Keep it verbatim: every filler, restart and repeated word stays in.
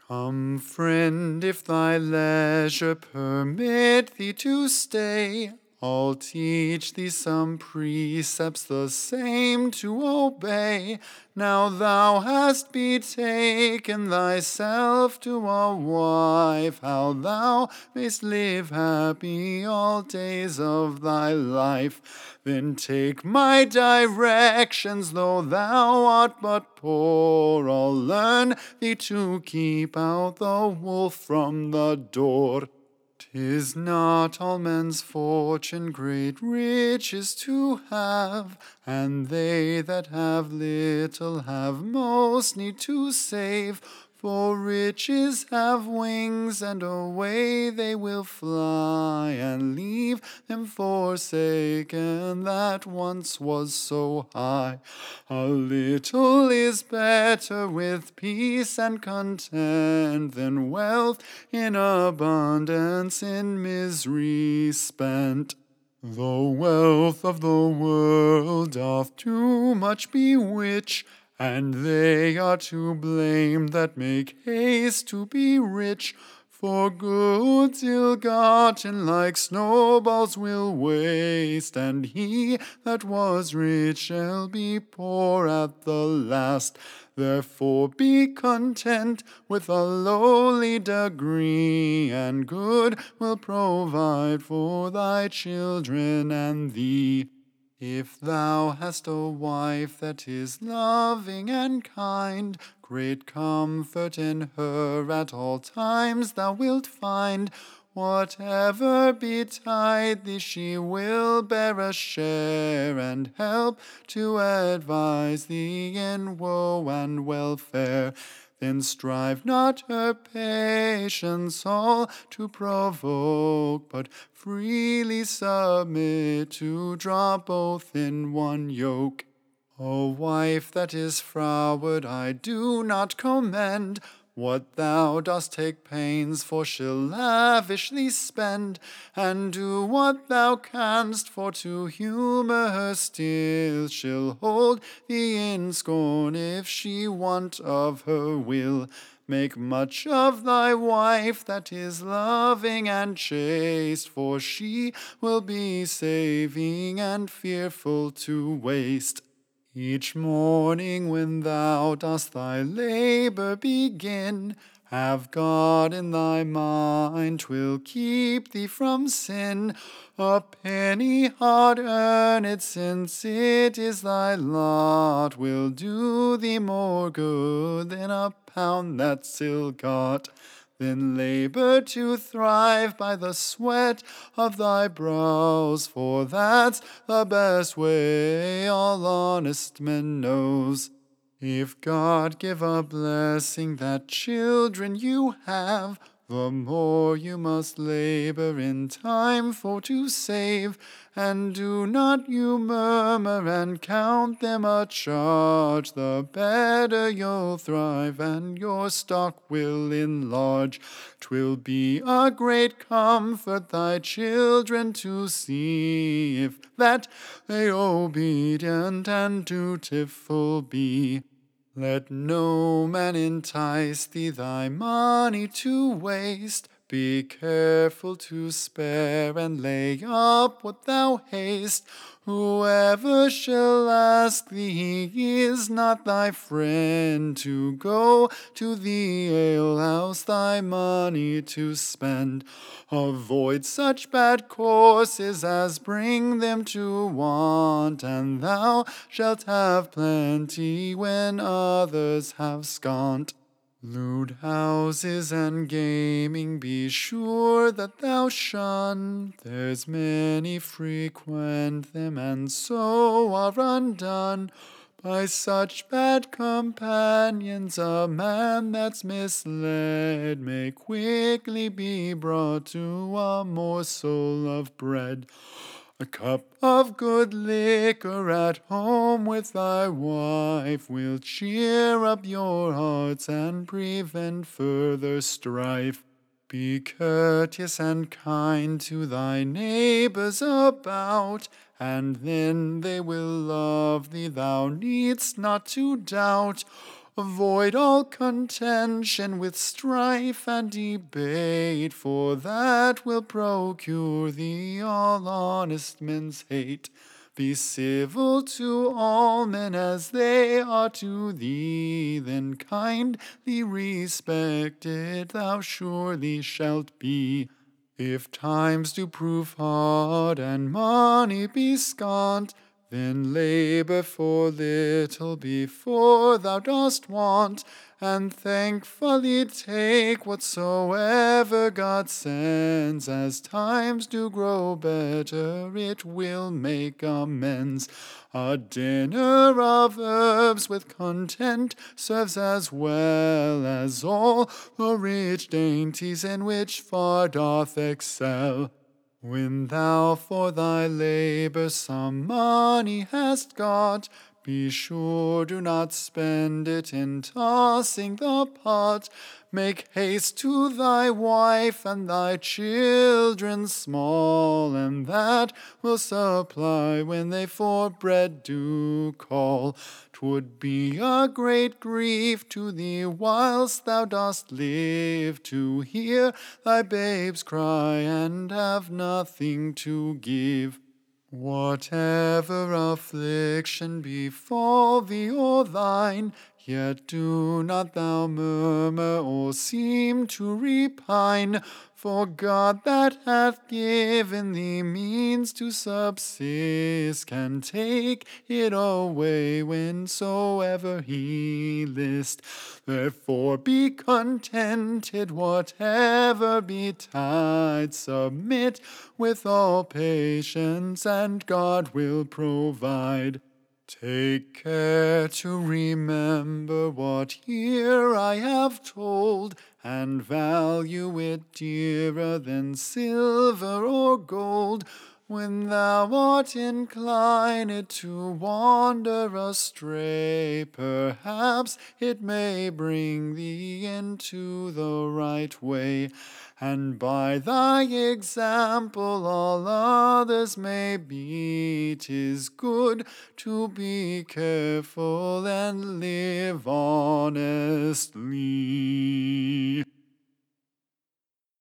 Come, friend, if thy leisure permit thee to stay, I'll teach thee some precepts the same to obey. Now thou hast betaken thyself to a wife, how thou mayst live happy all days of thy life. Then take my directions, though thou art but poor, I'll learn thee to keep out the wolf from the door. 'Tis not all men's fortune great riches to have, and they that have little have most need to save. For riches have wings, and away they will fly, and leave them forsaken that once was so high. A little is better with peace and content than wealth in abundance in misery spent. The wealth of the world doth too much bewitch, and they are to blame that make haste to be rich. For goods ill-gotten like snowballs will waste, and he that was rich shall be poor at the last. Therefore be content with a lowly degree, and good will provide for thy children and thee. If thou hast a wife that is loving and kind, great comfort in her at all times thou wilt find. Whatever betide thee, she will bear a share, and help to advise thee in woe and welfare. Then strive not her patience all to provoke, but freely submit to draw both in one yoke. A wife that is froward I do not commend. What thou dost take pains for she'll lavishly spend, and do what thou canst for to humour her still. She'll hold thee in scorn if she want of her will. Make much of thy wife that is loving and chaste, for she will be saving and fearful to waste. Each morning when thou dost thy labour begin, have God in thy mind, 'twill keep thee from sin. A penny hard earned, since it is thy lot, will do thee more good than a pound that's ill got. Then labour to thrive by the sweat of thy brows, for that's the best way all honest men knows. If God give a blessing that children you have, the more you must labour in time for to save. And do not you murmur and count them a charge, the better you'll thrive and your stock will enlarge. 'Twill be a great comfort thy children to see, if that they obedient and dutiful be. Let no man entice thee thy money to waste. Be careful to spare and lay up what thou hast. Whoever shall ask thee, he is not thy friend, to go to the alehouse thy money to spend. Avoid such bad courses as bring them to want, and thou shalt have plenty when others have scant. Lewd houses and gaming be sure that thou shun. There's many frequent them, and so are undone. By such bad companions a man that's misled may quickly be brought to a morsel of bread. A cup of good liquor at home with thy wife will cheer up your hearts and prevent further strife. Be courteous and kind to thy neighbours about, and then they will love thee, thou needst not to doubt. Avoid all contention with strife and debate, for that will procure thee all honest men's hate. Be civil to all men as they are to thee, then kindly respected thou surely shalt be. If times do prove hard and money be scant, then labor for little before thou dost want, and thankfully take whatsoever God sends. As times do grow better, it will make amends. A dinner of herbs with content serves as well as all the rich dainties in which far doth excel. When thou for thy labor some money hast got, be sure do not spend it in tossing the pot. Make haste to thy wife and thy children small, and that will supply when they for bread do call. 'Twould be a great grief to thee whilst thou dost live, to hear thy babes cry and have nothing to give. Whatever affliction befall thee or thine, yet do not thou murmur or seem to repine, for God that hath given thee means to subsist can take it away whensoever he list. Therefore be contented, whatever betide, submit with all patience, and God will provide. Take care to remember what here I have told, and value it dearer than silver or gold. When thou art inclined to wander astray, perhaps it may bring thee into the right way, and by thy example all others may be. 'Tis good to be careful and live honestly.